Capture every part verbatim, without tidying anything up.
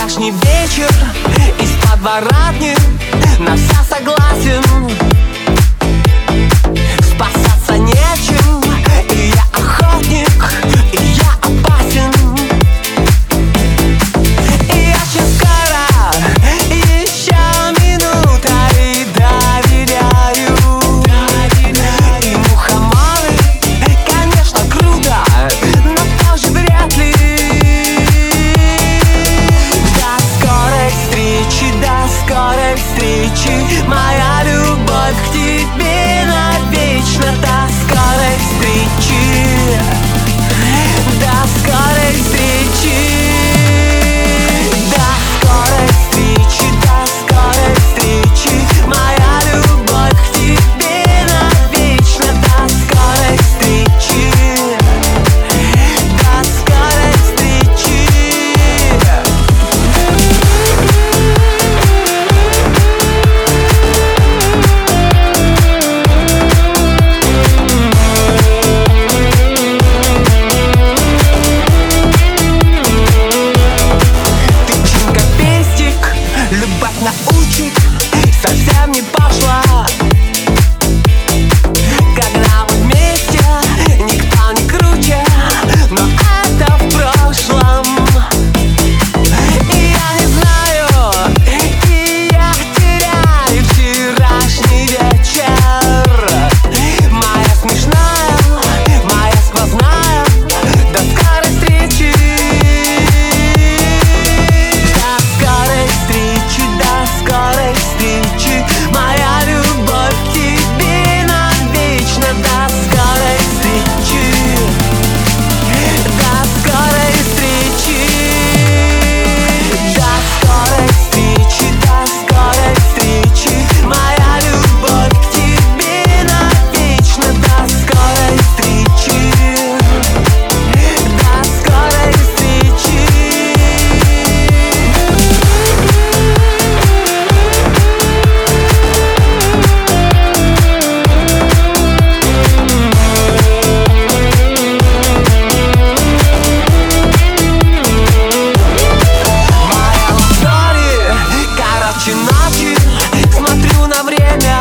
вчерашний вечер из подворотни на вся согласен. Спасаться нечем, и я охотник, и я опасен. И я сейчас скоро, еще минута, и доверяю. И мухоморы, конечно, круто, но тоже вряд ли. До скорой встречи, до скорой встречи, моя любовь к тебе навечно. До скорой встречи, до скорой встречи, до скорой встречи, до скорой встречи, моя любовь к тебе навечно. До скорой встречи, до скорой встречи. Тычинка, пестик, любовь научит, совсем не пошла. Когда мы вместе, никто не круче, но это в прошлом. И я не знаю, и я теряю вчерашний вечер. Моя смешная, моя сквозная, до скорой встречи. До скорой встречи, до скорой встречи, моя любовь к тебе навечно. До скорой встречи, до скорой встречи, до скорой встречи, до скорой встречи, моя любовь к тебе навечно. До скорой встречи, до скорой встречи. Моя ладони, короче ночи, смотрю на время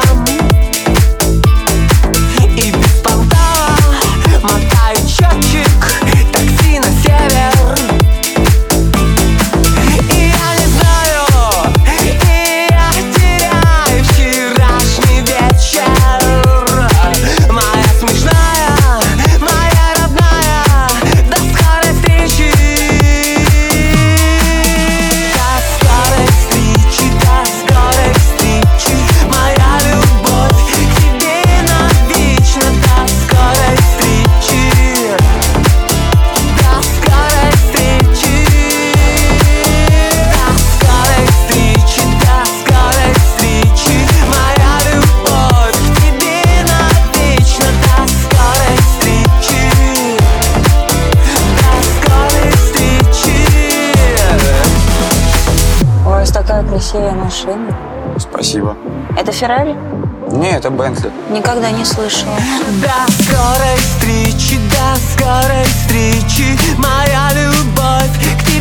и беспонтово мотаю счетчик такси на север. И я не знаю, и я теряю вчерашний вечер. Моя смешная, моя родная, до скорой встречи. До скорой встречи, до скорой встречи, моя любовь к тебе навечно. До скорой встречи, до скорой встречи, до скорой встречи, до скорой встречи, моя любовь к тебе навечно. До скорой встречи, до скорой встречи. У вас такая красивая машина. Спасибо. Это Феррари? Не, это Бентли. Никогда не слышала. До скорой встречи, до скорой встречи, моя любовь к тебе